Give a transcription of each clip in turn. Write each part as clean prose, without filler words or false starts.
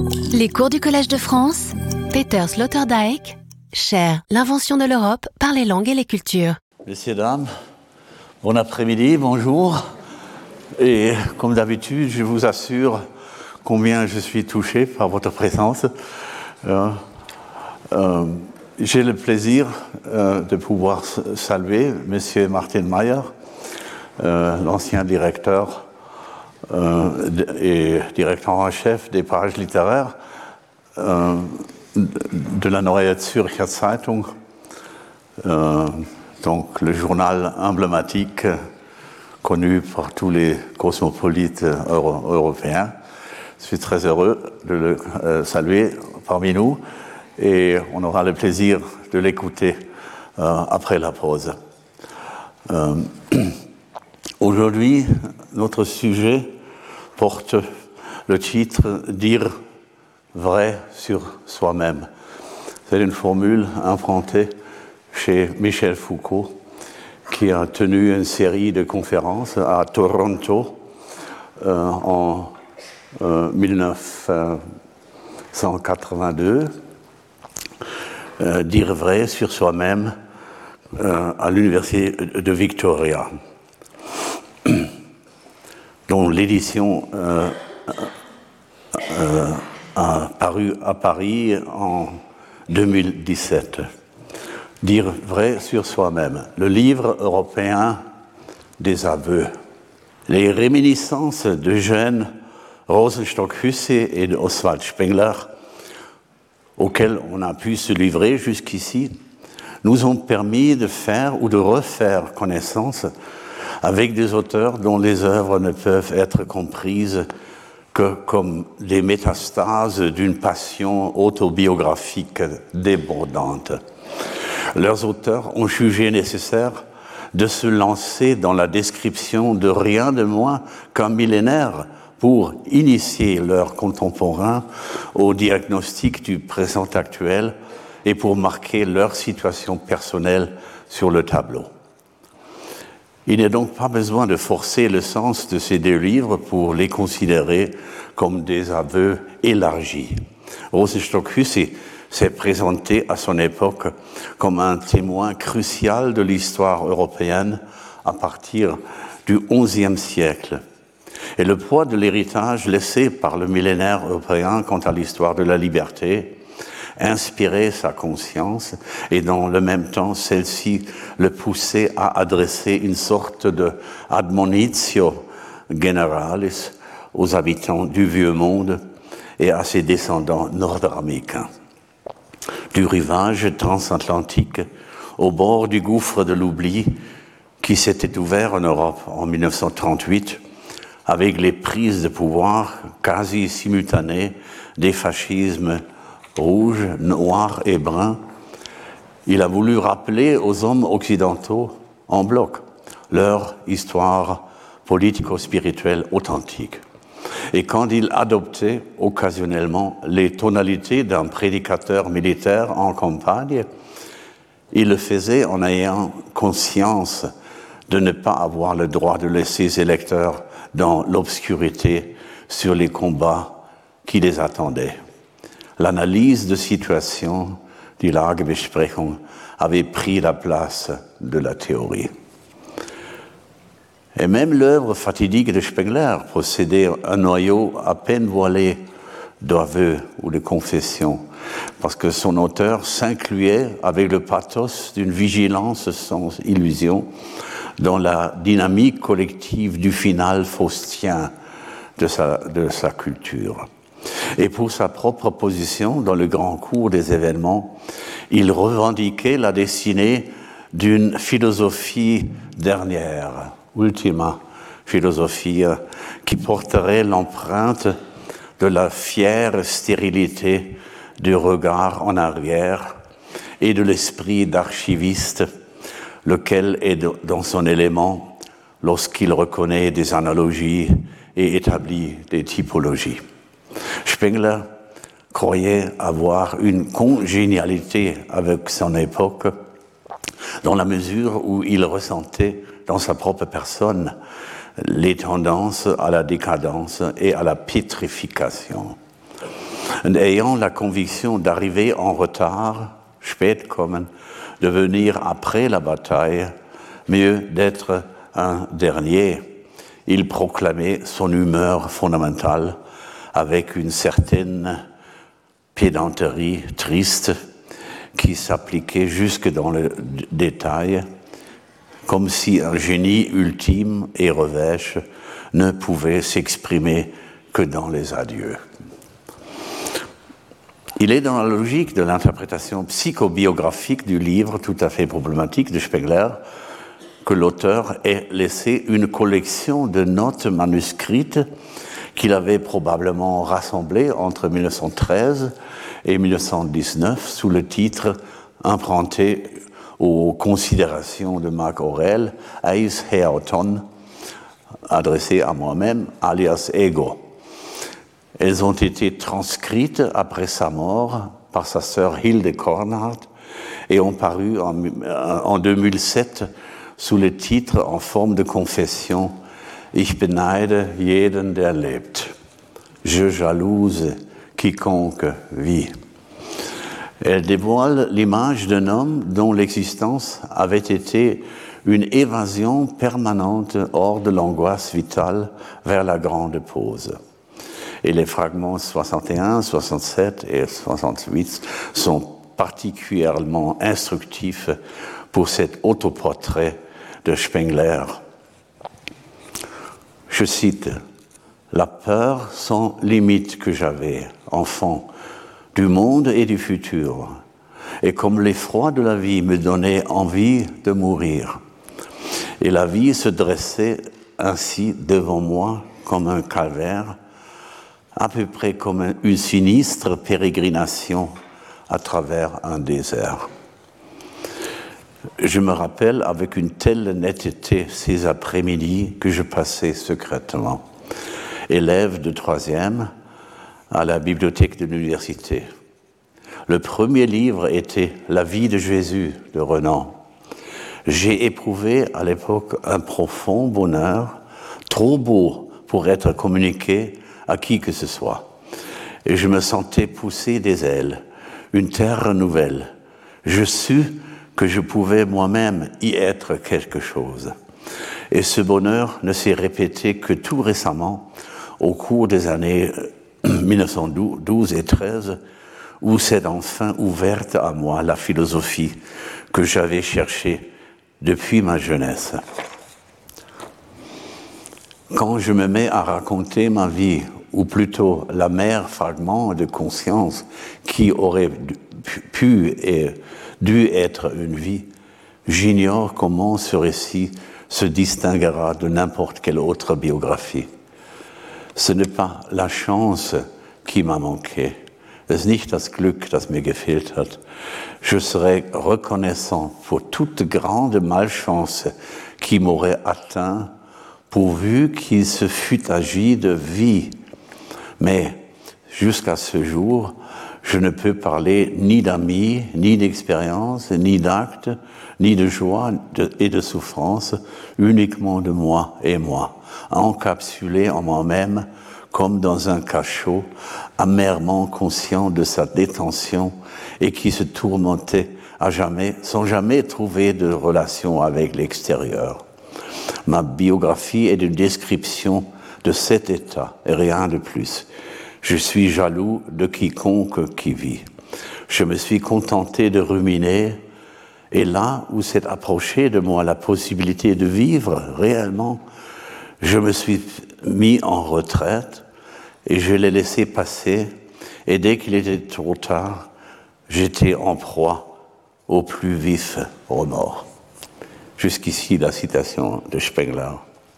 Les cours du Collège de France, Peter Sloterdijk, cher l'invention de l'Europe par les langues et les cultures. Messieurs, dames, bon après-midi, bonjour. Et comme d'habitude, je vous assure combien je suis touché par votre présence. J'ai le plaisir de pouvoir saluer Monsieur Martin Mayer, l'ancien directeur et directeur en chef des pages littéraires de la Neue Zürcher Zeitung, donc le journal emblématique connu par tous les cosmopolites européens. Je suis très heureux de le saluer parmi nous et on aura le plaisir de l'écouter après la pause. Aujourd'hui, notre sujet porte le titre « Dire vrai sur soi-même ». C'est une formule empruntée chez Michel Foucault, qui a tenu une série de conférences à Toronto en 1982. Dire vrai sur soi-même à l'université de Victoria, dont l'édition a paru à Paris en 2017. Dire vrai sur soi-même, le livre européen des aveux. Les réminiscences d'Eugène Rosenstock-Huessy et d'Oswald Spengler, auxquelles on a pu se livrer jusqu'ici, nous ont permis de faire ou de refaire connaissance avec des auteurs dont les œuvres ne peuvent être comprises que comme des métastases d'une passion autobiographique débordante. Leurs auteurs ont jugé nécessaire de se lancer dans la description de rien de moins qu'un millénaire pour initier leurs contemporains au diagnostic du présent actuel et pour marquer leur situation personnelle sur le tableau. Il n'est donc pas besoin de forcer le sens de ces deux livres pour les considérer comme des aveux élargis. Rosenstock-Huessy s'est présenté à son époque comme un témoin crucial de l'histoire européenne à partir du XIe siècle. Et le poids de l'héritage laissé par le millénaire européen quant à l'histoire de la liberté inspirait sa conscience et dans le même temps celle-ci le poussait à adresser une sorte de admonitio generalis aux habitants du vieux monde et à ses descendants nord-américains. Du rivage transatlantique au bord du gouffre de l'oubli qui s'était ouvert en Europe en 1938 avec les prises de pouvoir quasi simultanées des fascismes rouge, noir et brun, il a voulu rappeler aux hommes occidentaux en bloc leur histoire politico-spirituelle authentique. Et quand il adoptait occasionnellement les tonalités d'un prédicateur militaire en campagne, il le faisait en ayant conscience de ne pas avoir le droit de laisser ses lecteurs dans l'obscurité sur les combats qui les attendaient. L'analyse de situation, die Lagebesprechung, avait pris la place de la théorie. Et même l'œuvre fatidique de Spengler possédait un noyau à peine voilé d'aveux ou de confessions, parce que son auteur s'incluait avec le pathos d'une vigilance sans illusion dans la dynamique collective du final faustien de sa culture. Et pour sa propre position dans le grand cours des événements, il revendiquait la destinée d'une philosophie dernière, ultima philosophia, qui porterait l'empreinte de la fière stérilité du regard en arrière et de l'esprit d'archiviste, lequel est dans son élément lorsqu'il reconnaît des analogies et établit des typologies. Spengler croyait avoir une congénialité avec son époque dans la mesure où il ressentait dans sa propre personne les tendances à la décadence et à la pétrification. ayant la conviction d'arriver en retard, spät kommen, de venir après la bataille, mieux d'être un dernier. Il proclamait son humeur fondamentale avec une certaine pédanterie triste qui s'appliquait jusque dans le détail, comme si un génie ultime et revêche ne pouvait s'exprimer que dans les adieux. Il est dans la logique de l'interprétation psychobiographique du livre tout à fait problématique de Spengler que l'auteur ait laissé une collection de notes manuscrites qu'il avait probablement rassemblées entre 1913 et 1919 sous le titre emprunté aux considérations de Marc Aurèle, Eis Heauton, adressé à moi-même, alias Ego. Elles ont été transcrites après sa mort par sa sœur Hilde Kornhardt et ont paru en 2007 sous le titre en forme de confession « Ich beneide jeden, der lebt. Je jalouse quiconque vit ». Elle dévoile l'image d'un homme dont l'existence avait été une évasion permanente hors de l'angoisse vitale vers la grande pause. Et les fragments 61, 67 et 68 sont particulièrement instructifs pour cet autoportrait de Spengler. Je cite « La peur sans limite que j'avais, enfant, du monde et du futur, et comme l'effroi de la vie me donnait envie de mourir. Et la vie se dressait ainsi devant moi comme un calvaire, à peu près comme une sinistre pérégrination à travers un désert. Je me rappelle avec une telle netteté ces après-midi que je passais secrètement, élève de 3e, à la bibliothèque de l'université. Le premier livre était « La vie de Jésus » de Renan. J'ai éprouvé à l'époque un profond bonheur, trop beau pour être communiqué à qui que ce soit. Et je me sentais pousser des ailes, une terre nouvelle. Je sus que je pouvais moi-même y être quelque chose. Et ce bonheur ne s'est répété que tout récemment, au cours des années 1912 et 13, où s'est enfin ouverte à moi la philosophie que j'avais cherchée depuis ma jeunesse. Quand je me mets à raconter ma vie, ou plutôt l'amère fragment de conscience qui aurait pu et dû être une vie, j'ignore comment ce récit se distinguera de n'importe quelle autre biographie. Ce n'est pas la chance qui m'a manqué. Es ist nicht das Glück, das mir gefehlt hat. Je serais reconnaissant pour toute grande malchance qui m'aurait atteint, pourvu qu'il se fût agi de vie. Mais jusqu'à ce jour, je ne peux parler ni d'amis, ni d'expérience, ni d'actes, ni de joie et de souffrance, uniquement de moi et moi, encapsulé en moi-même comme dans un cachot, amèrement conscient de sa détention et qui se tourmentait à jamais, sans jamais trouver de relation avec l'extérieur. Ma biographie est une description de cet état et rien de plus. Je suis jaloux de quiconque qui vit. Je me suis contenté de ruminer, et là où s'est approchée de moi la possibilité de vivre réellement, je me suis mis en retraite et je l'ai laissé passer, et dès qu'il était trop tard, j'étais en proie au plus vif remords. Jusqu'ici la citation de Spengler.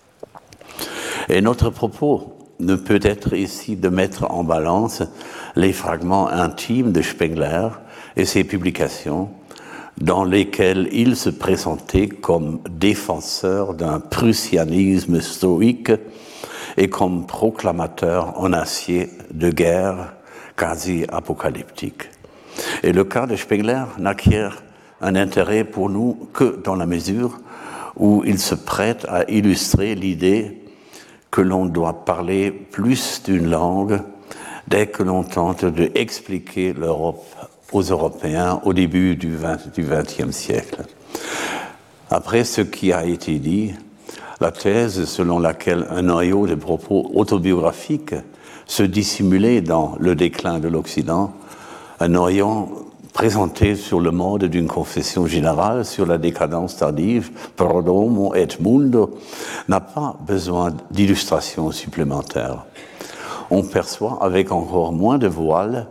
Et notre propos ne peut être ici de mettre en balance les fragments intimes de Spengler et ses publications, dans lesquels il se présentait comme défenseur d'un prussianisme stoïque et comme proclamateur en acier de guerre quasi apocalyptique. Et le cas de Spengler n'acquiert un intérêt pour nous que dans la mesure où il se prête à illustrer l'idée que l'on doit parler plus d'une langue dès que l'on tente d'expliquer l'Europe aux Européens au début du XXe siècle. Après ce qui a été dit, la thèse selon laquelle un noyau de propos autobiographiques se dissimulait dans le déclin de l'Occident, un noyau présenté sur le mode d'une confession générale sur la décadence tardive, Prodomo et Mundo, n'a pas besoin d'illustrations supplémentaires. On perçoit avec encore moins de voile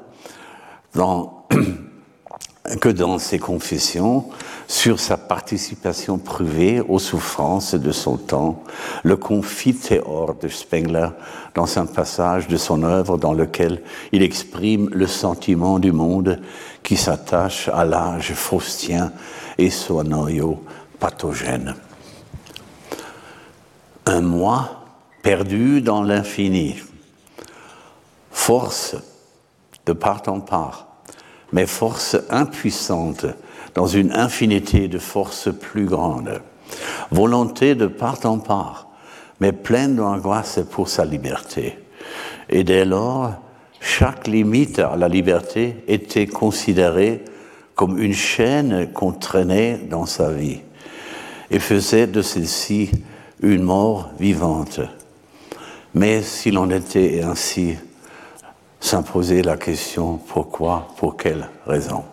que dans ses confessions sur sa participation privée aux souffrances de son temps, le Confiteor de Spengler dans un passage de son œuvre dans lequel il exprime le sentiment du monde qui s'attache à l'âge faustien et son noyau pathogène. Un moi perdu dans l'infini, force de part en part, mais force impuissante dans une infinité de forces plus grandes. Volonté de part en part, mais pleine d'angoisse pour sa liberté. Et dès lors, chaque limite à la liberté était considérée comme une chaîne qu'on traînait dans sa vie et faisait de celle-ci une mort vivante. Mais s'il en était ainsi, s'imposait la question pourquoi, pour quelle raison.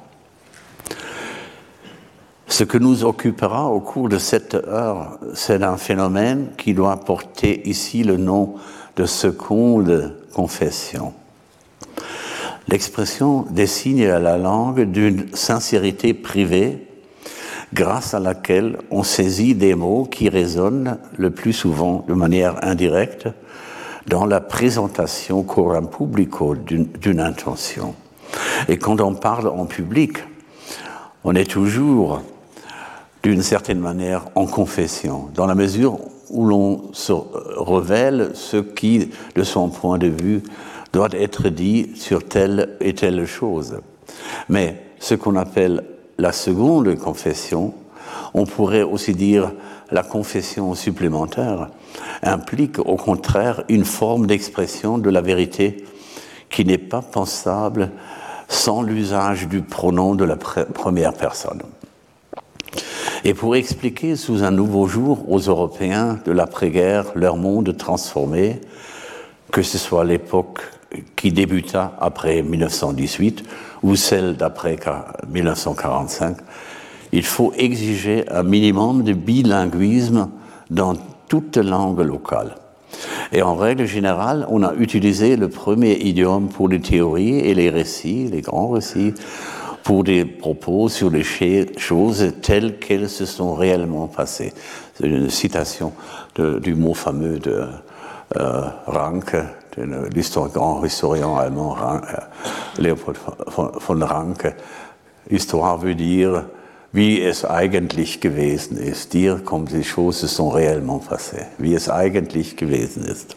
Ce que nous occupera au cours de cette heure, c'est un phénomène qui doit porter ici le nom de seconde confession. L'expression désigne la langue d'une sincérité privée, grâce à laquelle on saisit des mots qui résonnent le plus souvent de manière indirecte dans la présentation coram publico d'une intention. Et quand on parle en public, on est toujours, d'une certaine manière, en confession, dans la mesure où l'on se révèle ce qui, de son point de vue, doit être dit sur telle et telle chose. Mais ce qu'on appelle la seconde confession, on pourrait aussi dire la confession supplémentaire, implique au contraire une forme d'expression de la vérité qui n'est pas pensable sans l'usage du pronom de la première personne. Et pour expliquer sous un nouveau jour aux Européens de l'après-guerre leur monde transformé, que ce soit l'époque qui débuta après 1918 ou celle d'après 1945, il faut exiger un minimum de bilinguisme dans toute langue locale. Et en règle générale, on a utilisé le premier idiome pour les théories et les récits, les grands récits, pour des propos sur les choses telles qu'elles se sont réellement passées. C'est une citation du mot fameux de Ranke, grand historien allemand, Leopold von Ranke. Histoire veut dire wie es eigentlich gewesen ist, dire comme les choses se sont réellement passées, wie es eigentlich gewesen ist.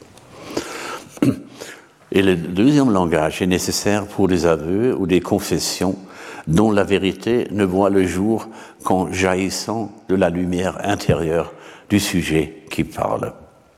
Et le deuxième langage est nécessaire pour des aveux ou des confessions dont la vérité ne voit le jour qu'en jaillissant de la lumière intérieure du sujet qui parle.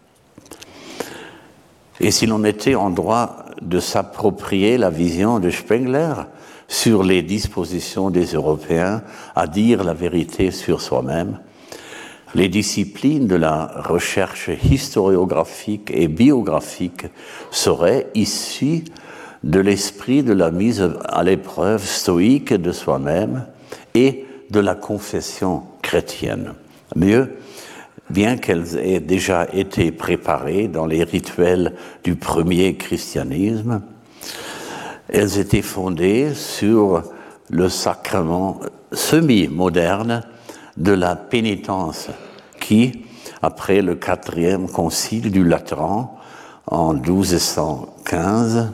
Et si l'on était en droit de s'approprier la vision de Spengler sur les dispositions des Européens à dire la vérité sur soi-même, les disciplines de la recherche historiographique et biographique seraient issues de l'esprit de la mise à l'épreuve stoïque de soi-même et de la confession chrétienne. Mieux, bien qu'elles aient déjà été préparées dans les rituels du premier christianisme, elles étaient fondées sur le sacrement semi-moderne de la pénitence qui, après le 4e concile du Lateran en 1215,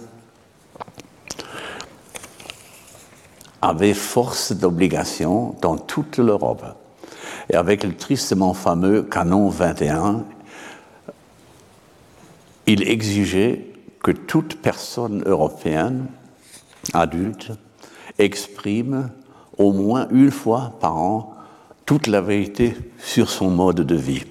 avait force d'obligation dans toute l'Europe. Et avec le tristement fameux canon 21, il exigeait que toute personne européenne adulte exprime au moins une fois par an toute la vérité sur son mode de vie.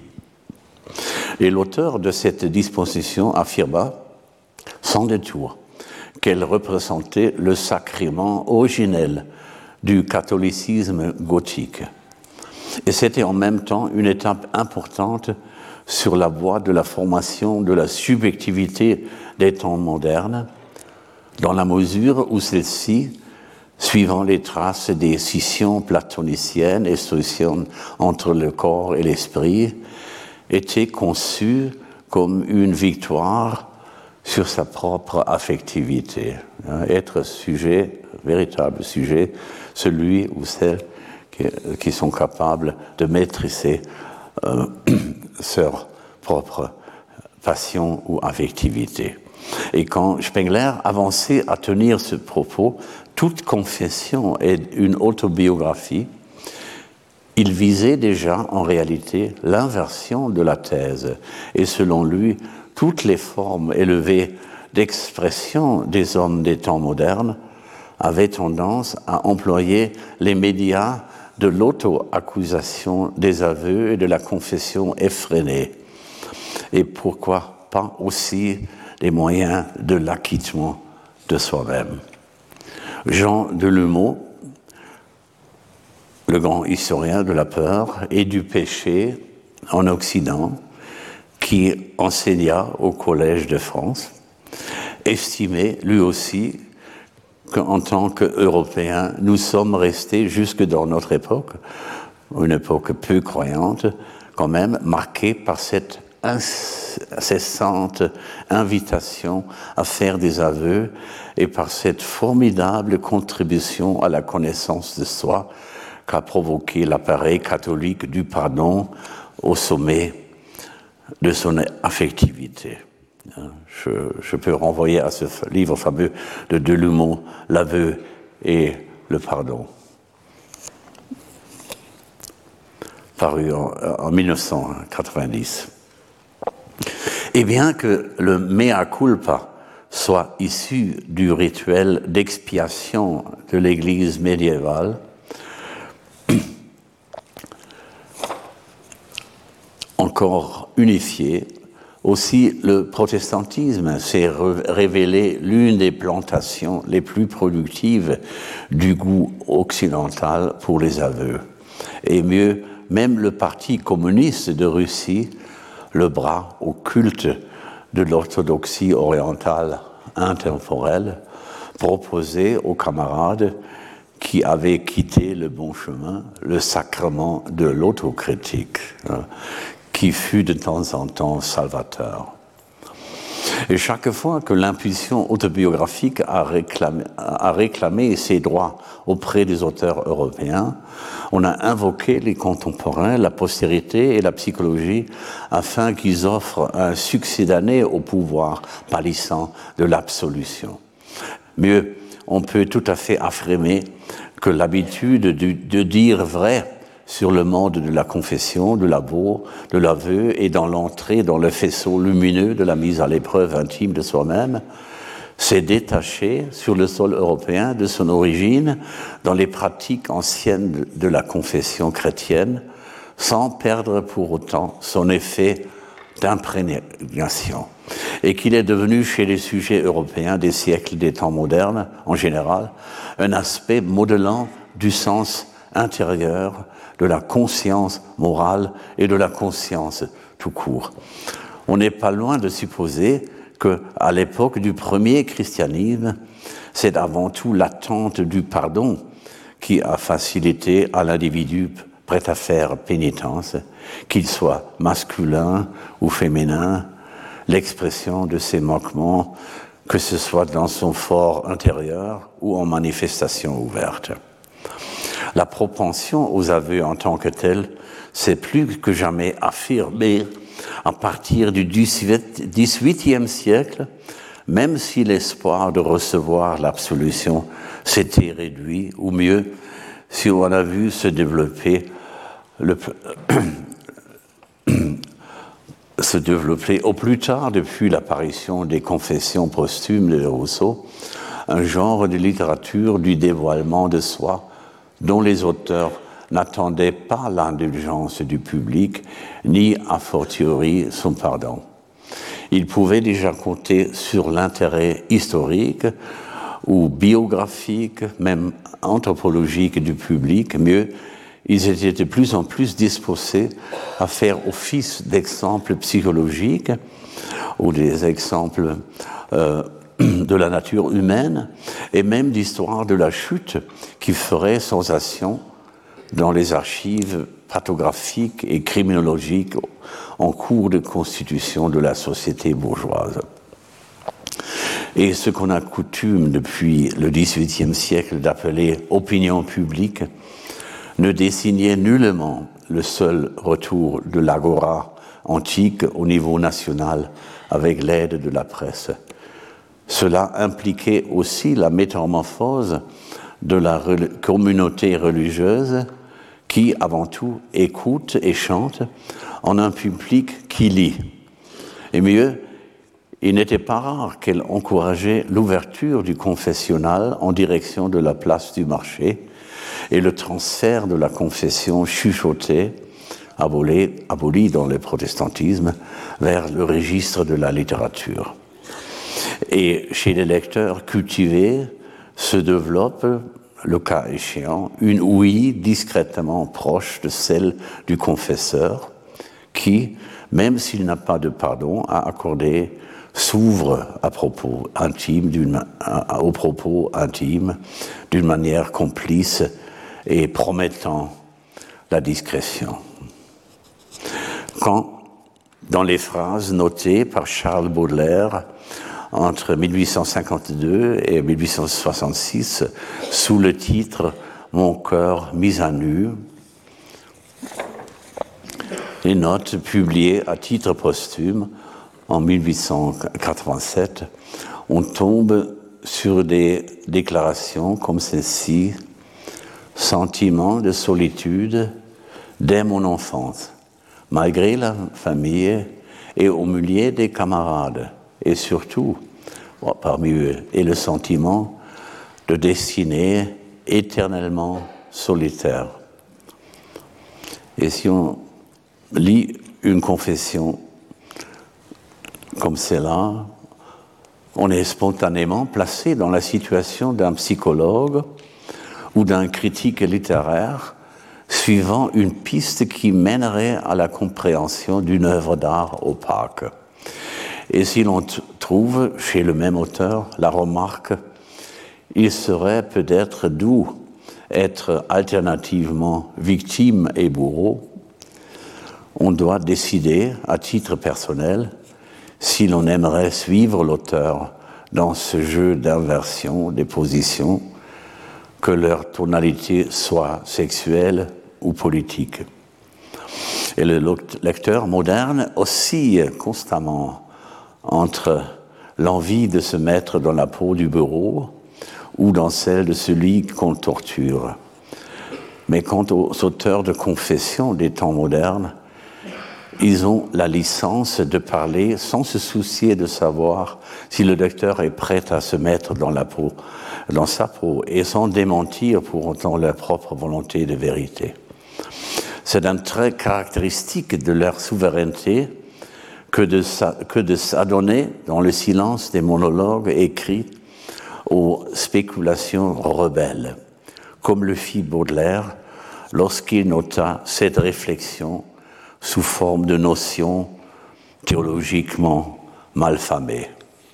Et l'auteur de cette disposition affirma, sans détour, qu'elle représentait le sacrement originel du catholicisme gothique. Et c'était en même temps une étape importante sur la voie de la formation de la subjectivité des temps modernes, dans la mesure où celle-ci, suivant les traces des scissions platoniciennes et stoïciennes entre le corps et l'esprit, était conçue comme une victoire sur sa propre affectivité. Être sujet, véritable sujet, celui ou celle qui sont capables de maîtriser leur propre passion ou affectivité. Et quand Spengler avançait à tenir ce propos, toute confession est une autobiographie, il visait déjà en réalité l'inversion de la thèse. Et selon lui, toutes les formes élevées d'expression des hommes des temps modernes avaient tendance à employer les médias de l'auto-accusation des aveux et de la confession effrénée. Et pourquoi pas aussi les moyens de l'acquittement de soi-même. Jean Delumeau, le grand historien de la peur et du péché en Occident, qui enseigna au Collège de France, estimait lui aussi qu'en tant qu'Européens, nous sommes restés jusque dans notre époque, une époque peu croyante, quand même marquée par cette incessante invitation à faire des aveux et par cette formidable contribution à la connaissance de soi qu'a provoqué l'appareil catholique du pardon au sommet de son affectivité. Je peux renvoyer à ce livre fameux de Delumeau, L'aveu et le pardon, paru en 1990. Et bien que le mea culpa soit issu du rituel d'expiation de l'Église médiévale, encore unifié, aussi le protestantisme s'est révélé l'une des plantations les plus productives du goût occidental pour les aveux. Et mieux, même le Parti communiste de Russie, le bras au culte de l'orthodoxie orientale intemporelle, proposait aux camarades qui avaient quitté le bon chemin le sacrement de l'autocritique, qui fut de temps en temps salvateur. Et chaque fois que l'impulsion autobiographique a réclamé ses droits auprès des auteurs européens, on a invoqué les contemporains, la postérité et la psychologie afin qu'ils offrent un succédané au pouvoir pâlissant de l'absolution. Mieux, on peut tout à fait affirmer que l'habitude de dire vrai sur le mode de la confession, de l'aveu et dans l'entrée dans le faisceau lumineux de la mise à l'épreuve intime de soi-même, s'est détachée sur le sol européen de son origine dans les pratiques anciennes de la confession chrétienne, sans perdre pour autant son effet d'imprégnation, et qu'il est devenu chez les sujets européens des siècles des temps modernes, en général, un aspect modelant du sens intérieur de la conscience morale et de la conscience tout court. On n'est pas loin de supposer qu'à l'époque du premier christianisme, c'est avant tout l'attente du pardon qui a facilité à l'individu prêt à faire pénitence, qu'il soit masculin ou féminin, l'expression de ses manquements, que ce soit dans son fort intérieur ou en manifestation ouverte. La propension aux aveux en tant que telle s'est plus que jamais affirmée à partir du XVIIIe siècle, même si l'espoir de recevoir l'absolution s'était réduit, ou mieux, si on a vu se développer au plus tard depuis l'apparition des confessions posthumes de Rousseau, un genre de littérature du dévoilement de soi dont les auteurs n'attendaient pas l'indulgence du public, ni a fortiori son pardon. il pouvait déjà compter sur l'intérêt historique ou biographique, même anthropologique du public. Mieux, ils étaient de plus en plus disposés à faire office d'exemples psychologiques ou des exemples de la nature humaine et même d'histoire de la chute qui ferait sensation dans les archives pathographiques et criminologiques en cours de constitution de la société bourgeoise. Et ce qu'on a coutume depuis le XVIIIe siècle d'appeler opinion publique ne désignait nullement le seul retour de l'agora antique au niveau national avec l'aide de la presse. Cela impliquait aussi la métamorphose de la communauté religieuse qui, avant tout, écoute et chante en un public qui lit. Et mieux, il n'était pas rare qu'elle encourageait l'ouverture du confessionnal en direction de la place du marché et le transfert de la confession chuchotée, abolie dans le protestantisme, vers le registre de la littérature. Et chez les lecteurs cultivés se développe, le cas échéant, une ouïe discrètement proche de celle du confesseur qui, même s'il n'a pas de pardon à accorder, s'ouvre aux propos intimes d'une manière complice et promettant la discrétion. Quand, dans les phrases notées par Charles Baudelaire entre 1852 et 1866, sous le titre « Mon cœur mis à nu », les notes publiées à titre posthume en 1887, on tombe sur des déclarations comme celle-ci: « Sentiment de solitude dès mon enfance, malgré la famille et au milieu des camarades, et surtout, parmi eux, et le sentiment de destinée éternellement solitaire. » Et si on lit une confession comme celle-là, on est spontanément placé dans la situation d'un psychologue ou d'un critique littéraire suivant une piste qui mènerait à la compréhension d'une œuvre d'art opaque. Et si l'on trouve chez le même auteur la remarque « il serait peut-être doux être alternativement victime et bourreau », on doit décider à titre personnel si l'on aimerait suivre l'auteur dans ce jeu d'inversion des positions, que leur tonalité soit sexuelle ou politique. Et le lecteur moderne oscille constamment entre l'envie de se mettre dans la peau du bourreau ou dans celle de celui qu'on torture. Mais quant aux auteurs de confession des temps modernes, ils ont la licence de parler sans se soucier de savoir si le lecteur est prêt à se mettre dans sa peau, et sans démentir pour autant leur propre volonté de vérité. C'est un trait caractéristique de leur souveraineté que de s'adonner dans le silence des monologues écrits aux spéculations rebelles, comme le fit Baudelaire lorsqu'il nota cette réflexion sous forme de notions théologiquement malfamées.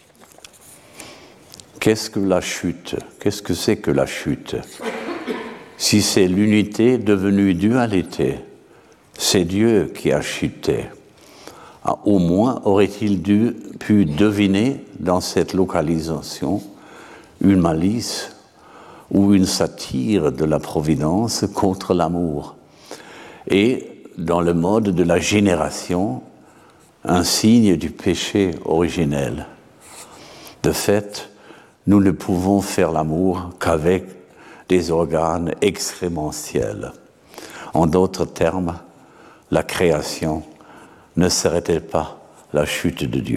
Qu'est-ce que la chute ? Qu'est-ce que c'est que la chute ? Si c'est l'unité devenue dualité, c'est Dieu qui a chuté. Au moins aurait-il pu deviner dans cette localisation une malice ou une satire de la providence contre l'amour, et dans le mode de la génération, un signe du péché originel. De fait, nous ne pouvons faire l'amour qu'avec des organes excrémentiels. En d'autres termes, la création ne serait-elle pas la chute de Dieu ?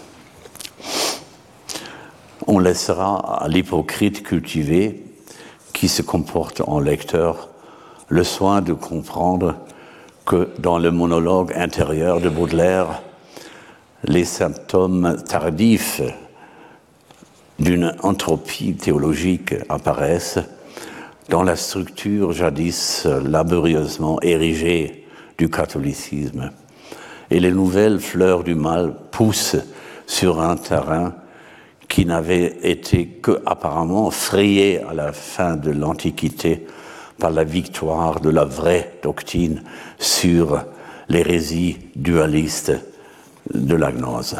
On laissera à l'hypocrite cultivé, qui se comporte en lecteur, le soin de comprendre que dans le monologue intérieur de Baudelaire, les symptômes tardifs d'une entropie théologique apparaissent dans la structure jadis laborieusement érigée du catholicisme. Et les nouvelles fleurs du mal poussent sur un terrain qui n'avait été qu'apparemment frayé à la fin de l'Antiquité par la victoire de la vraie doctrine sur l'hérésie dualiste de la gnose.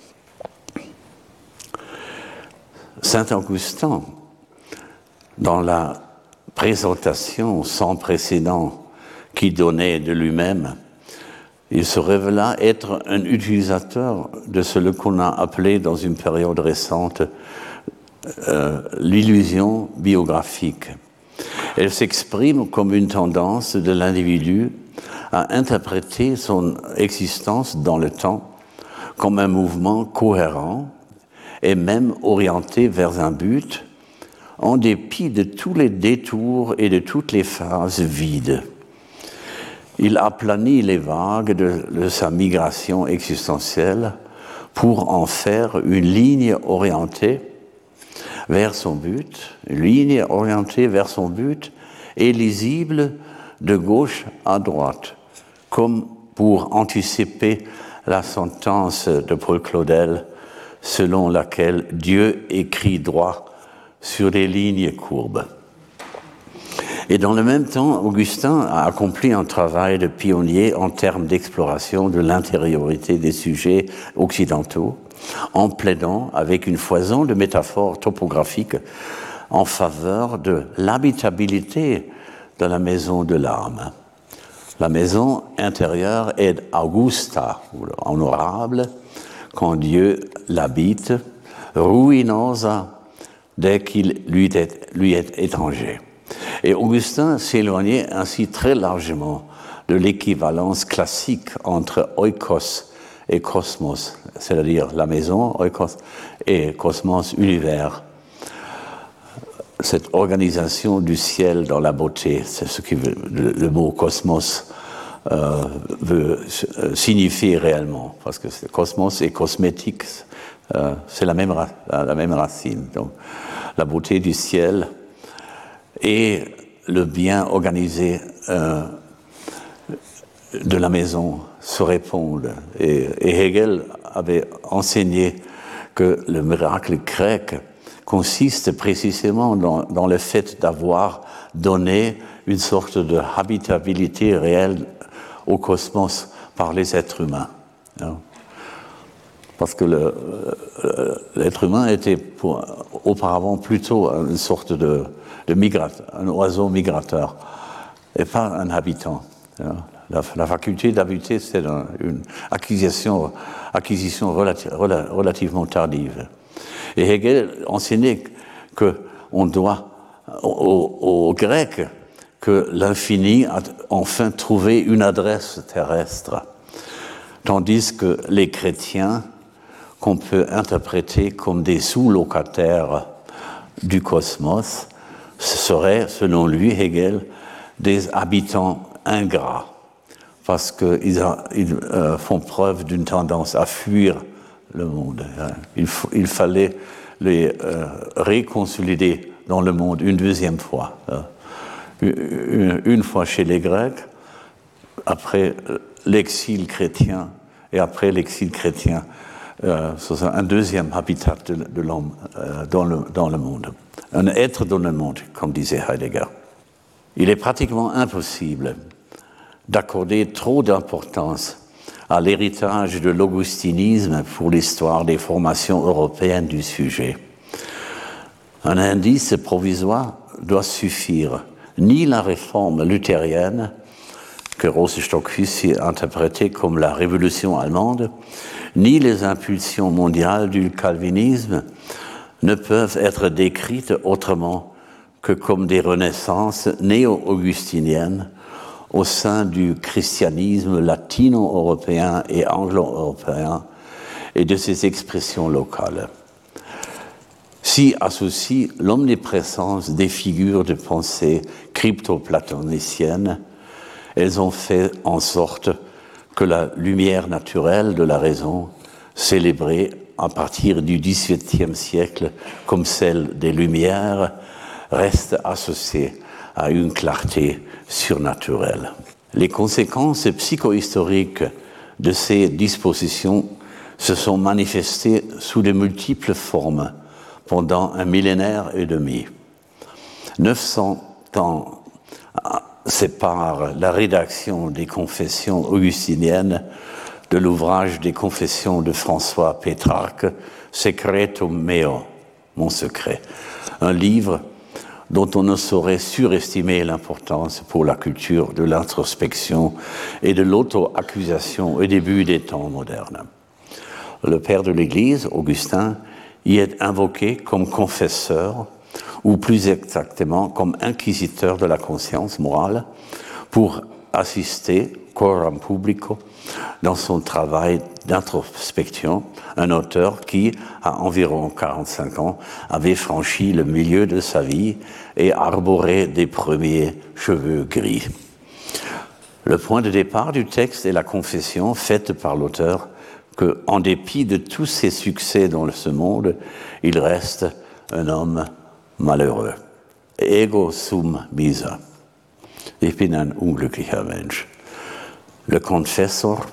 Saint Augustin, dans la présentation sans précédent qu'il donnait de lui-même, il se révéla être un utilisateur de ce qu'on a appelé dans une période récente l'illusion biographique. Elle s'exprime comme une tendance de l'individu à interpréter son existence dans le temps comme un mouvement cohérent et même orienté vers un but, en dépit de tous les détours et de toutes les phases vides. Il aplanit les vagues de sa migration existentielle pour en faire une ligne orientée vers son but, et lisible de gauche à droite, comme pour anticiper la sentence de Paul Claudel, selon laquelle Dieu écrit droit sur des lignes courbes. Et dans le même temps, Augustin a accompli un travail de pionnier en termes d'exploration de l'intériorité des sujets occidentaux, en plaidant avec une foison de métaphores topographiques en faveur de l'habitabilité de la maison de l'âme. La maison intérieure est augusta, honorable, quand Dieu l'habite, ruinosa dès qu'il lui est étranger. Et Augustin s'éloignait ainsi très largement de l'équivalence classique entre oikos et cosmos, c'est-à-dire la maison, oikos, et cosmos, univers. Cette organisation du ciel dans la beauté, c'est ce que le mot cosmos veut signifier réellement, parce que cosmos et cosmétique, c'est la même racine. Donc, la beauté du ciel et le bien organisé de la maison se répondent. Et Hegel avait enseigné que le miracle grec consiste précisément dans le fait d'avoir donné une sorte de habitabilité réelle au cosmos par les êtres humains. Parce que l'être humain était auparavant plutôt une sorte de migrateur, un oiseau migrateur, et pas un habitant. La faculté d'habiter, c'est une acquisition relativement tardive. Et Hegel enseignait qu'on doit aux Grecs que l'infini a enfin trouvé une adresse terrestre, tandis que les chrétiens, qu'on peut interpréter comme des sous-locataires du cosmos, seraient, selon lui, Hegel, des habitants ingrats, parce qu'ils font preuve d'une tendance à fuir le monde. Il fallait les réconsolider dans le monde une deuxième fois. Une fois chez les Grecs, après l'exil chrétien, et après l'exil chrétien, c'est un deuxième habitat de l'homme dans le monde. Un être dans le monde, comme disait Heidegger. Il est pratiquement impossible d'accorder trop d'importance à l'héritage de l'augustinisme pour l'histoire des formations européennes du sujet. Un indice provisoire doit suffire. Ni la réforme luthérienne, que Rosenstock-Huessy interprétait comme la révolution allemande, ni les impulsions mondiales du calvinisme ne peuvent être décrites autrement que comme des renaissances néo-augustiniennes au sein du christianisme latino-européen et anglo-européen et de ses expressions locales. S'y associe l'omniprésence des figures de pensée crypto-platoniciennes. Elles ont fait en sorte que la lumière naturelle de la raison célébrée à partir du XVIIIe siècle comme celle des Lumières, reste associée à une clarté surnaturelle. Les conséquences psychohistoriques de ces dispositions se sont manifestées sous de multiples formes pendant un millénaire et demi. 900 ans séparent la rédaction des Confessions augustiniennes de l'ouvrage des Confessions de François Pétrarque, Secretum meo, mon secret, un livre dont on ne saurait surestimer l'importance pour la culture de l'introspection et de l'auto-accusation au début des temps modernes. Le père de l'Église, Augustin, y est invoqué comme confesseur, ou plus exactement comme inquisiteur de la conscience morale, pour assister, coram publico, dans son travail d'introspection, un auteur qui, à environ 45 ans, avait franchi le milieu de sa vie et arborait des premiers cheveux gris. Le point de départ du texte est la confession faite par l'auteur que, en dépit de tous ses succès dans ce monde, il reste un homme malheureux. Ego sum miser. Ich bin ein unglücklicher Mensch. Le confesseur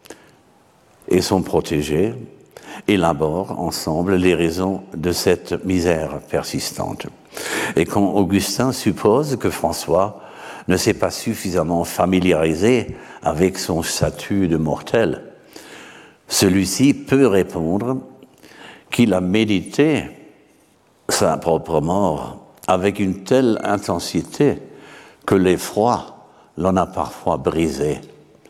et son protégé élaborent ensemble les raisons de cette misère persistante. Et quand Augustin suppose que François ne s'est pas suffisamment familiarisé avec son statut de mortel, celui-ci peut répondre qu'il a médité sa propre mort avec une telle intensité que l'effroi l'en a parfois brisé.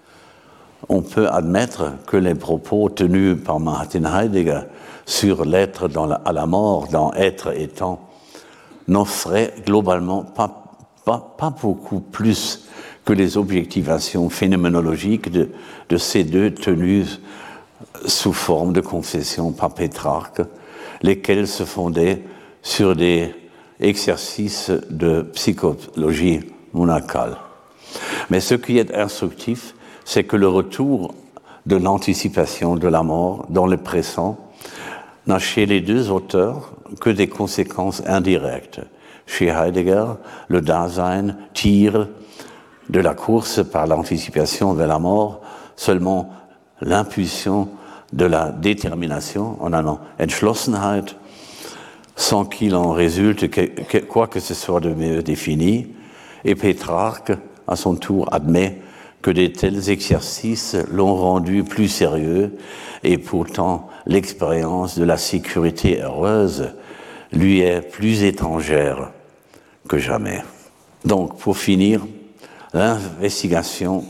On peut admettre que les propos tenus par Martin Heidegger sur l'être à la mort dans Être et Temps n'offraient globalement pas beaucoup plus que les objectivations phénoménologiques de ces deux tenues sous forme de confession par Pétrarque, lesquelles se fondaient sur des exercices de psychologie monacale. Mais ce qui est instructif, c'est que le retour de l'anticipation de la mort dans le présent n'a chez les deux auteurs que des conséquences indirectes. Chez Heidegger, le Dasein tire de la course par l'anticipation de la mort seulement l'impulsion de la détermination, en allant Entschlossenheit, sans qu'il en résulte quoi que ce soit de mieux défini, et Pétrarque, à son tour, admet que de tels exercices l'ont rendu plus sérieux, et pourtant l'expérience de la sécurité heureuse lui est plus étrangère que jamais. Donc, pour finir, l'investigation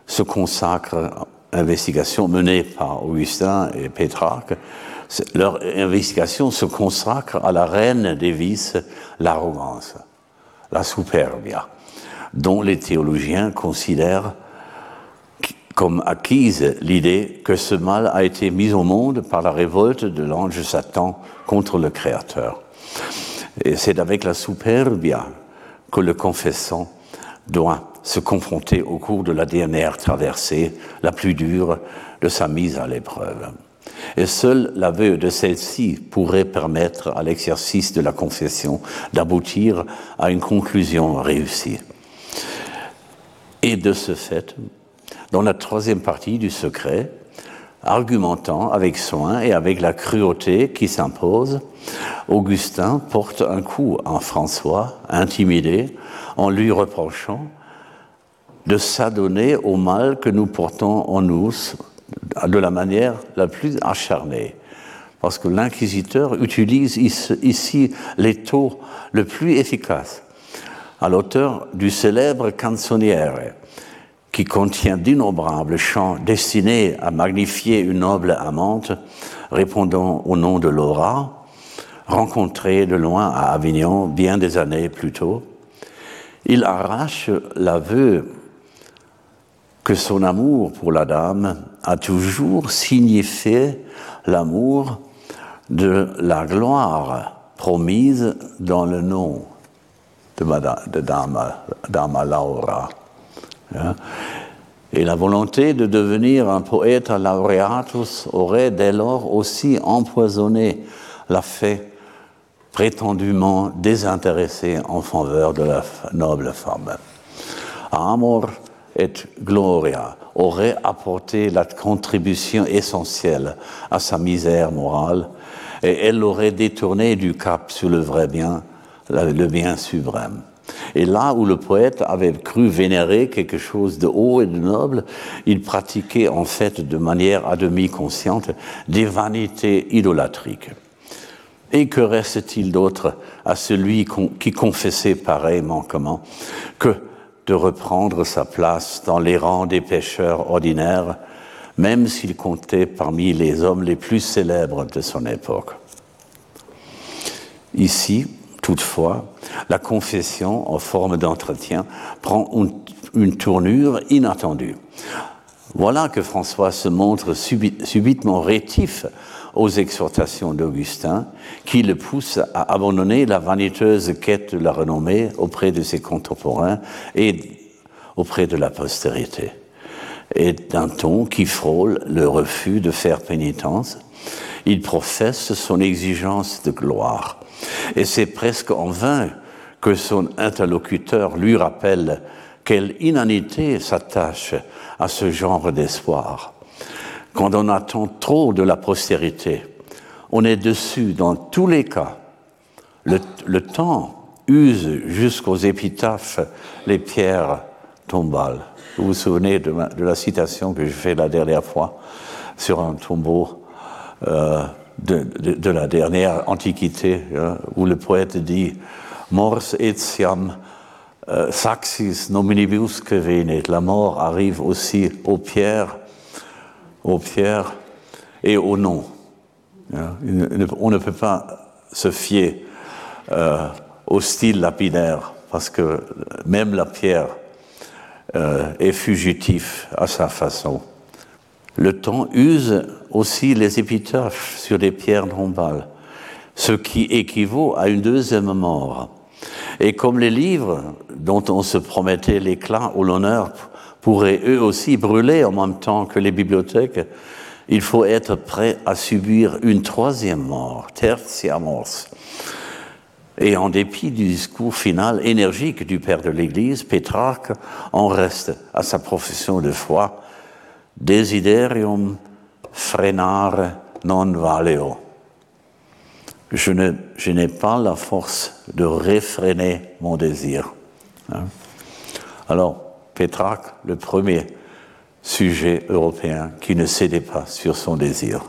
menée par Augustin et Pétrarque, leur investigation se consacre à la reine des vices, l'arrogance, la superbia, dont les théologiens considèrent comme acquise l'idée que ce mal a été mis au monde par la révolte de l'ange Satan contre le Créateur. Et c'est avec la superbia que le confessant doit se confronter au cours de la dernière traversée, la plus dure de sa mise à l'épreuve. Et seul l'aveu de celle-ci pourrait permettre à l'exercice de la confession d'aboutir à une conclusion réussie. Et de ce fait, dans la troisième partie du secret, argumentant avec soin et avec la cruauté qui s'impose, Augustin porte un coup à François, intimidé, en lui reprochant de s'adonner au mal que nous portons en nous de la manière la plus acharnée. Parce que l'inquisiteur utilise ici l'étau le plus efficace. À l'auteur du célèbre Canzoniere, qui contient d'innombrables chants destinés à magnifier une noble amante, répondant au nom de Laura, rencontrée de loin à Avignon bien des années plus tôt, il arrache l'aveu que son amour pour la dame a toujours signifié l'amour de la gloire promise dans le nom de Dama Laura. Et la volonté de devenir un poète laureatus aurait dès lors aussi empoisonné la fée prétendument désintéressée en faveur de la noble femme. Amor et gloria aurait apporté la contribution essentielle à sa misère morale et elle l'aurait détourné du cap sur le vrai bien, le bien suprême. Et là où le poète avait cru vénérer quelque chose de haut et de noble, il pratiquait en fait de manière à demi consciente des vanités idolâtriques. Et que reste-t-il d'autre à celui qui confessait pareil manquement que de reprendre sa place dans les rangs des pécheurs ordinaires, même s'il comptait parmi les hommes les plus célèbres de son époque. Ici, toutefois, la confession en forme d'entretien prend une tournure inattendue. Voilà que François se montre subitement rétif aux exhortations d'Augustin, qui le poussent à abandonner la vaniteuse quête de la renommée auprès de ses contemporains et auprès de la postérité. Et d'un ton qui frôle le refus de faire pénitence, il professe son exigence de gloire. Et c'est presque en vain que son interlocuteur lui rappelle quelle inanité s'attache à ce genre d'espoir. Quand on attend trop de la postérité, on est déçu dans tous les cas. Le temps use jusqu'aux épitaphes les pierres tombales. Vous vous souvenez de la citation que j'ai faite la dernière fois sur un tombeau de la dernière Antiquité, où le poète dit « Mors etiam saxis nominibusque venet ». La mort arrive aussi aux pierres et aux noms. On ne peut pas se fier au style lapidaire, parce que même la pierre est fugitif à sa façon. Le temps use aussi les épitaphes sur les pierres tombales, ce qui équivaut à une deuxième mort. Et comme les livres dont on se promettait l'éclat ou l'honneur pourraient eux aussi brûler en même temps que les bibliothèques, il faut être prêt à subir une troisième mort, tertia mors. Et en dépit du discours final énergique du père de l'Église, Pétrarque en reste à sa profession de foi, desiderium frenare non valeo. Je n'ai pas la force de réfréner mon désir. Alors, Pétrarque, le premier sujet européen qui ne cédait pas sur son désir.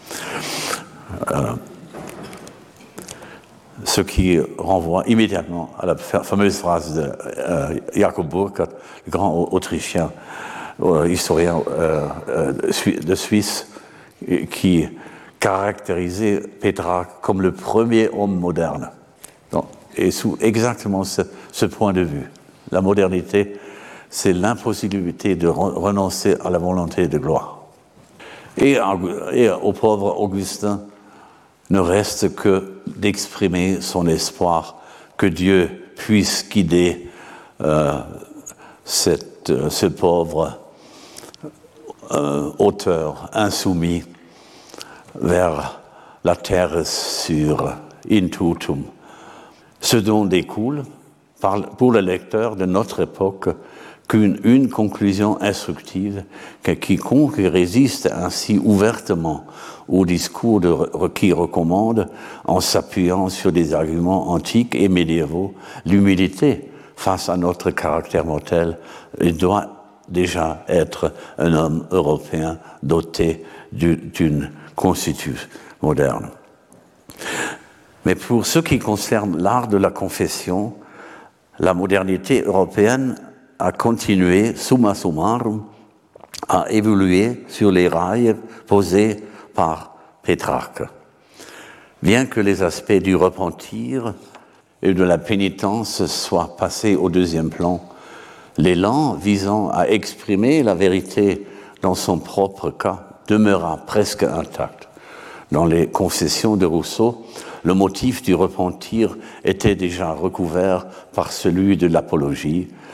Ce qui renvoie immédiatement à la fameuse phrase de Jakob Burckhardt, le grand Autrichien, historien de Suisse, qui caractérisait Pétrarque comme le premier homme moderne. Et sous exactement ce point de vue, la modernité, c'est l'impossibilité de renoncer à la volonté de gloire. Et au pauvre Augustin ne reste que d'exprimer son espoir que Dieu puisse guider ce pauvre auteur insoumis vers la terre sûre, in tutum. Ce dont découle, pour le lecteur de notre époque, qu'une conclusion instructive, que quiconque résiste ainsi ouvertement au discours qui recommande, en s'appuyant sur des arguments antiques et médiévaux, l'humilité face à notre caractère mortel, il doit déjà être un homme européen doté d'une constitution moderne. Mais pour ce qui concerne l'art de la confession, la modernité européenne a continué, summa summarum, à évoluer sur les rails posés par Pétrarque. Bien que les aspects du repentir et de la pénitence soient passés au deuxième plan, l'élan visant à exprimer la vérité dans son propre cas demeura presque intact. Dans les Confessions de Rousseau, le motif du repentir était déjà recouvert par celui de l'apologie,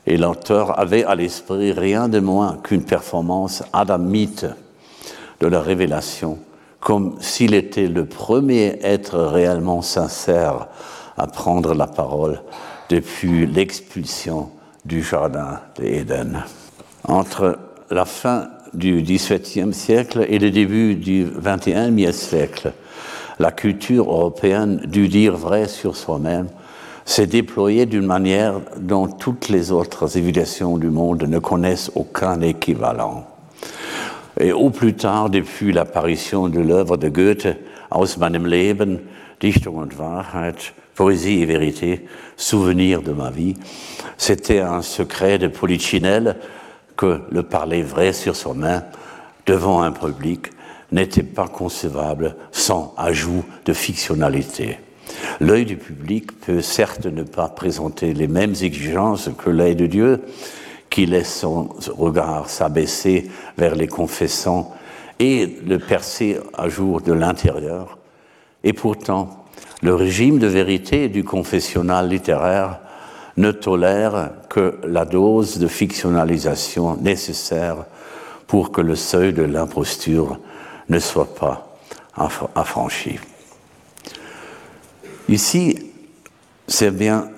Et l'auteur avait à l'esprit rien de moins qu'une performance adamite de la révélation, comme s'il était le premier être réellement sincère à prendre la parole depuis l'expulsion du jardin d'Éden. Entre la fin du XVIIe siècle et le début du XXIe siècle, la culture européenne du dire vrai sur soi-même s'est déployée d'une manière dont toutes les autres civilisations du monde ne connaissent aucun équivalent. Et au plus tard, depuis l'apparition de l'œuvre de Goethe, Aus meinem Leben, Dichtung und Wahrheit, Poésie et vérité, souvenir de ma vie, c'était un secret de Polichinelle que le parler vrai sur soi-même devant un public n'était pas concevable sans ajout de fictionnalité. L'œil du public peut certes ne pas présenter les mêmes exigences que l'œil de Dieu, qui laisse son regard s'abaisser vers les confessants et le percer à jour de l'intérieur. Et pourtant, le régime de vérité du confessionnal littéraire ne tolère que la dose de fictionnalisation nécessaire pour que le seuil de l'imposture ne soit pas affranchi. Ici, c'est bien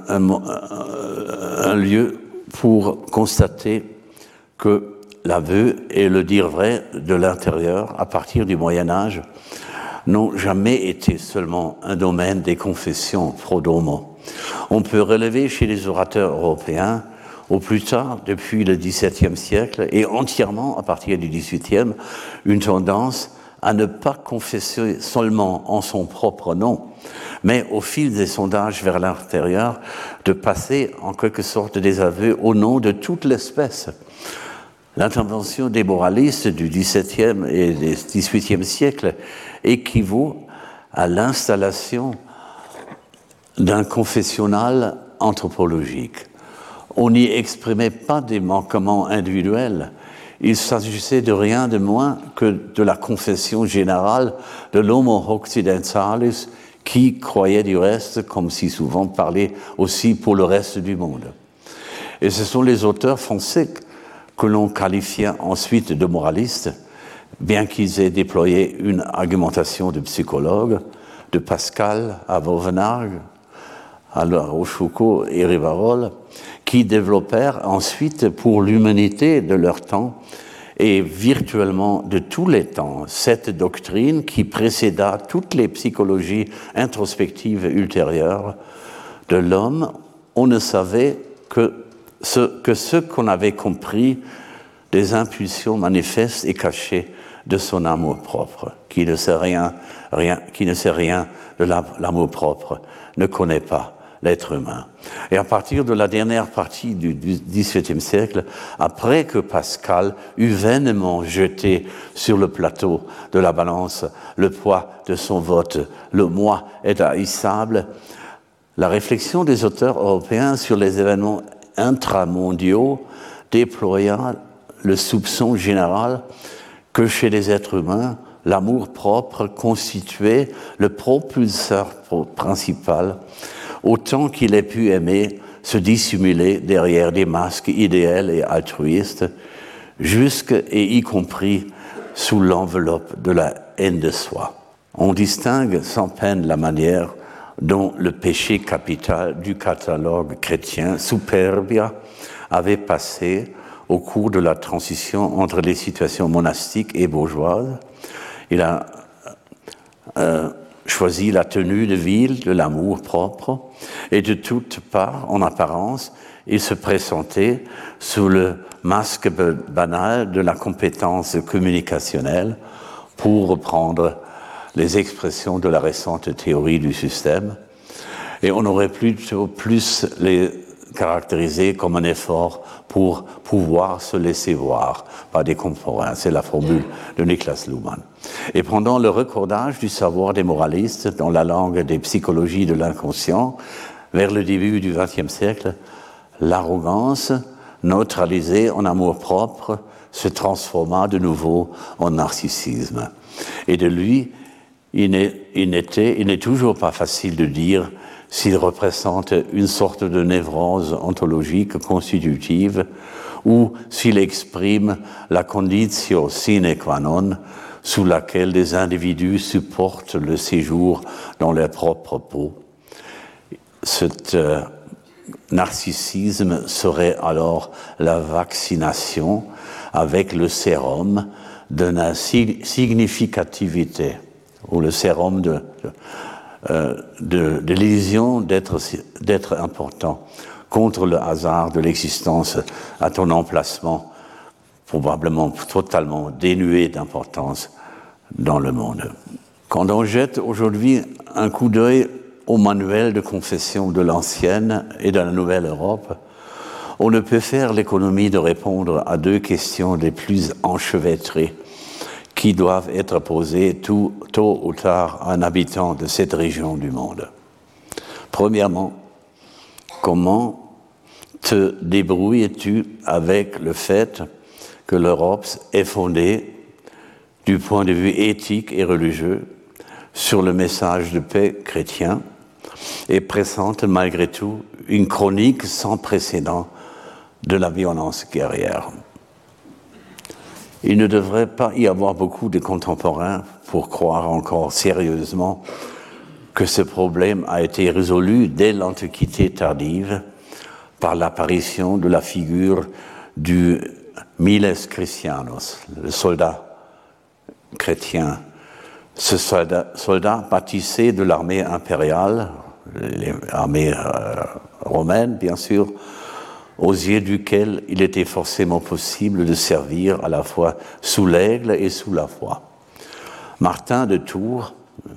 un lieu pour constater que l'aveu et le dire vrai de l'intérieur, à partir du Moyen-Âge, n'ont jamais été seulement un domaine des confessions pro domo. On peut relever chez les orateurs européens, au plus tard, depuis le XVIIe siècle, et entièrement à partir du XVIIIe, une tendance à ne pas confesser seulement en son propre nom, mais au fil des sondages vers l'intérieur, de passer en quelque sorte des aveux au nom de toute l'espèce. L'intervention des moralistes du XVIIe et du XVIIIe siècle équivaut à l'installation d'un confessionnal anthropologique. On n'y exprimait pas des manquements individuels. Il s'agissait de rien de moins que de la confession générale de l'homo occidentalis qui croyait du reste, comme si souvent, parler aussi pour le reste du monde. Et ce sont les auteurs français que l'on qualifiait ensuite de moralistes, bien qu'ils aient déployé une argumentation de psychologue, de Pascal à Vauvenargues, à La Rochefoucauld et Rivarol, qui développèrent ensuite pour l'humanité de leur temps et virtuellement de tous les temps cette doctrine qui précéda toutes les psychologies introspectives ultérieures de l'homme. On ne savait que ce qu'on avait compris des impulsions manifestes et cachées de son amour-propre, qui ne sait rien de l'amour-propre, ne connaît pas l'être humain. Et à partir de la dernière partie du XVIIe siècle, après que Pascal eut vainement jeté sur le plateau de la balance le poids de son vote, le moi est haïssable, la réflexion des auteurs européens sur les événements intramondiaux déploya le soupçon général que chez les êtres humains, l'amour-propre constituait le propulseur principal, autant qu'il ait pu aimer se dissimuler derrière des masques idéaux et altruistes, jusque et y compris sous l'enveloppe de la haine de soi. On distingue sans peine la manière dont le péché capital du catalogue chrétien, superbia, avait passé au cours de la transition entre les situations monastiques et bourgeoises. Il a choisi la tenue de ville de l'amour propre et de toutes parts, en apparence, il se présentait sous le masque banal de la compétence communicationnelle, pour reprendre les expressions de la récente théorie du système, et on aurait plutôt plus les caractériser comme un effort pour pouvoir se laisser voir par des contemporains. C'est la formule de Niklas Luhmann. Et pendant le recordage du savoir des moralistes dans la langue des psychologies de l'inconscient, vers le début du XXe siècle, l'arrogance, neutralisée en amour-propre, se transforma de nouveau en narcissisme. Et de lui, il n'est toujours pas facile de dire s'il représente une sorte de névrose ontologique constitutive ou s'il exprime la conditio sine qua non sous laquelle des individus supportent le séjour dans leur propre peau. Cet narcissisme serait alors la vaccination avec le sérum de la significativité ou le sérum de l'illusion d'être important contre le hasard de l'existence à ton emplacement, probablement totalement dénué d'importance dans le monde. Quand on jette aujourd'hui un coup d'œil au manuel de confession de l'ancienne et de la nouvelle Europe, on ne peut faire l'économie de répondre à deux questions les plus enchevêtrées qui doivent être posées tôt ou tard à un habitant de cette région du monde. Premièrement, comment te débrouilles-tu avec le fait que l'Europe est fondée, du point de vue éthique et religieux, sur le message de paix chrétien et présente malgré tout une chronique sans précédent de la violence guerrière. Il ne devrait pas y avoir beaucoup de contemporains pour croire encore sérieusement que ce problème a été résolu dès l'Antiquité tardive par l'apparition de la figure du Miles Christianus, le soldat chrétien. Ce soldat pâtissait de l'armée impériale, l'armée romaine bien sûr, aux yeux duquel il était forcément possible de servir à la fois sous l'aigle et sous la foi. Martin de Tours,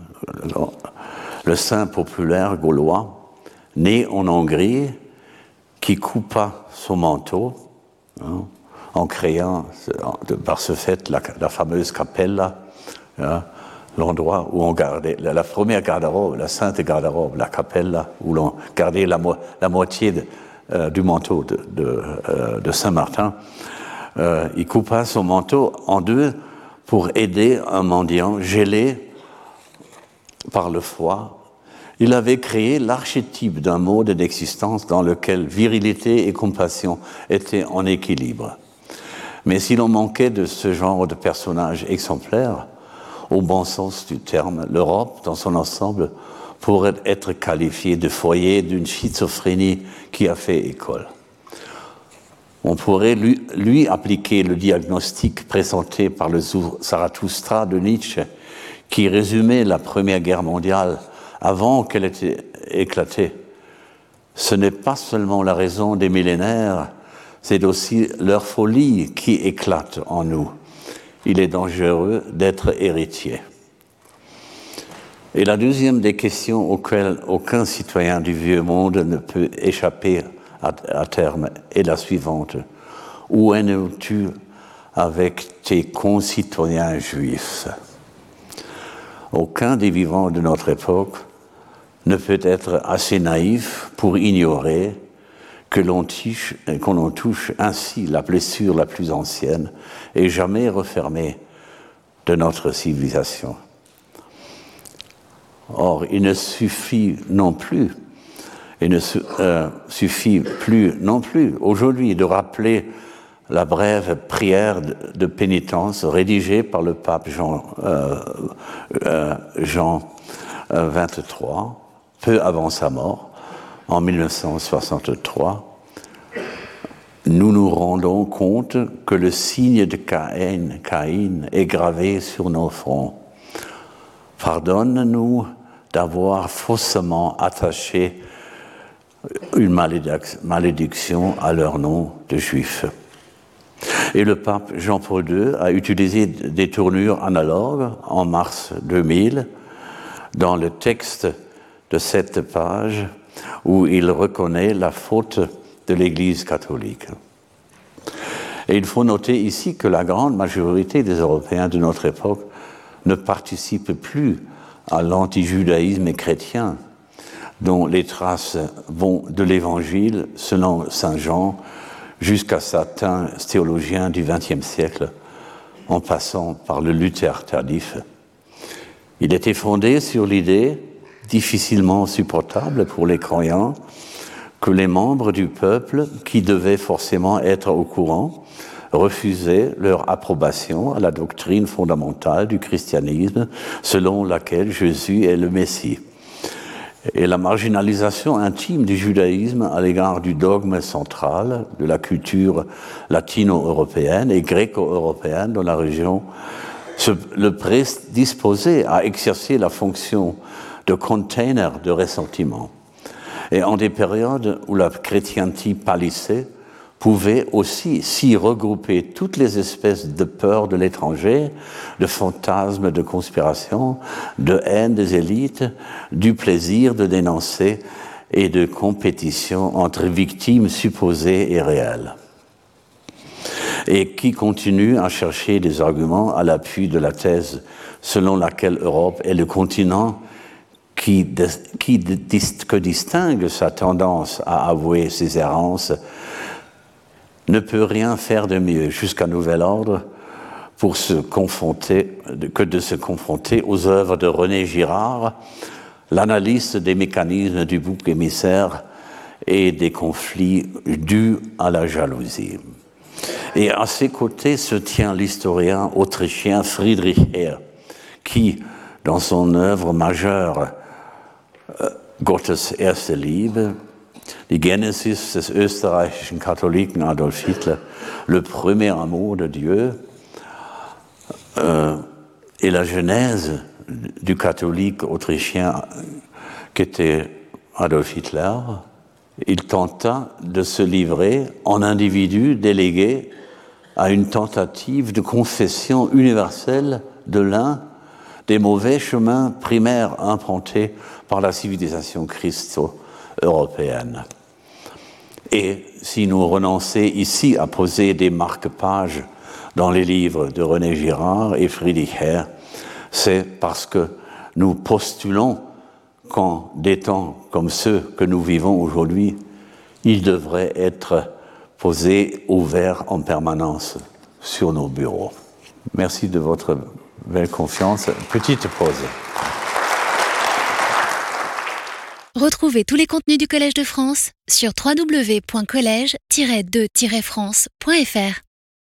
le saint populaire gaulois, né en Hongrie, qui coupa son manteau, en créant par ce fait la fameuse capella, l'endroit où on gardait la première garde-robe, la sainte garde-robe, la capella, où l'on gardait la moitié du manteau de Saint-Martin. Il coupa son manteau en deux pour aider un mendiant gelé par le froid. Il avait créé l'archétype d'un mode d'existence dans lequel virilité et compassion étaient en équilibre. Mais si l'on manquait de ce genre de personnage exemplaire, au bon sens du terme, l'Europe, dans son ensemble, pourrait être qualifiée de foyer d'une schizophrénie qui a fait école. On pourrait lui appliquer le diagnostic présenté par le Zarathustra de Nietzsche, qui résumait la Première Guerre mondiale avant qu'elle ait éclaté. Ce n'est pas seulement la raison des millénaires, c'est aussi leur folie qui éclate en nous. Il est dangereux d'être héritier. Et la deuxième des questions auxquelles aucun citoyen du vieux monde ne peut échapper à terme est la suivante. Où en es-tu avec tes concitoyens juifs? Aucun des vivants de notre époque ne peut être assez naïf pour ignorer que l'on touche ainsi la blessure la plus ancienne et jamais refermée de notre civilisation. Or, il ne suffit plus non plus aujourd'hui de rappeler la brève prière de pénitence rédigée par le pape Jean XXIII, peu avant sa mort, en 1963. Nous nous rendons compte que le signe de Caïn est gravé sur nos fronts. Pardonne-nous d'avoir faussement attaché une malédiction à leur nom de juifs. Et le pape Jean-Paul II a utilisé des tournures analogues en mars 2000 dans le texte de cette page où il reconnaît la faute de l'Église catholique. Et il faut noter ici que la grande majorité des Européens de notre époque ne participent plus à l'antijudaïsme chrétien, dont les traces vont de l'Évangile, selon saint Jean, jusqu'à certains théologiens du XXe siècle, en passant par le Luther tardif. Il était fondé sur l'idée difficilement supportable pour les croyants que les membres du peuple, qui devaient forcément être au courant, refusaient leur approbation à la doctrine fondamentale du christianisme selon laquelle Jésus est le Messie. Et la marginalisation intime du judaïsme à l'égard du dogme central de la culture latino-européenne et gréco-européenne dans la région le prédisposait à exercer la fonction de container de ressentiment. Et en des périodes où la chrétienté pâlissait, pouvait aussi s'y regrouper toutes les espèces de peurs de l'étranger, de fantasmes de conspiration, de haine des élites, du plaisir de dénoncer et de compétition entre victimes supposées et réelles. Et qui continue à chercher des arguments à l'appui de la thèse selon laquelle l'Europe est le continent que distingue sa tendance à avouer ses errances, ne peut rien faire de mieux jusqu'à nouvel ordre que de se confronter aux œuvres de René Girard, l'analyste des mécanismes du bouc émissaire et des conflits dus à la jalousie. Et à ses côtés se tient l'historien autrichien Friedrich Heer, qui, dans son œuvre majeure Gottes erste Liebe, die Genesis des österreichischen Katholiken Adolf Hitler, le premier amour de Dieu, et la genèse du catholique autrichien qu'était Adolf Hitler, il tenta de se livrer en individu délégué à une tentative de confession universelle de l'un des mauvais chemins primaires implantés par la civilisation christo-européenne. Et si nous renonçons ici à poser des marque-pages dans les livres de René Girard et Friedrich Heer, c'est parce que nous postulons qu'en des temps comme ceux que nous vivons aujourd'hui, ils devraient être posés ouverts en permanence sur nos bureaux. Merci de votre belle confiance. Petite pause. Retrouvez tous les contenus du Collège de France sur www.collège-2-france.fr.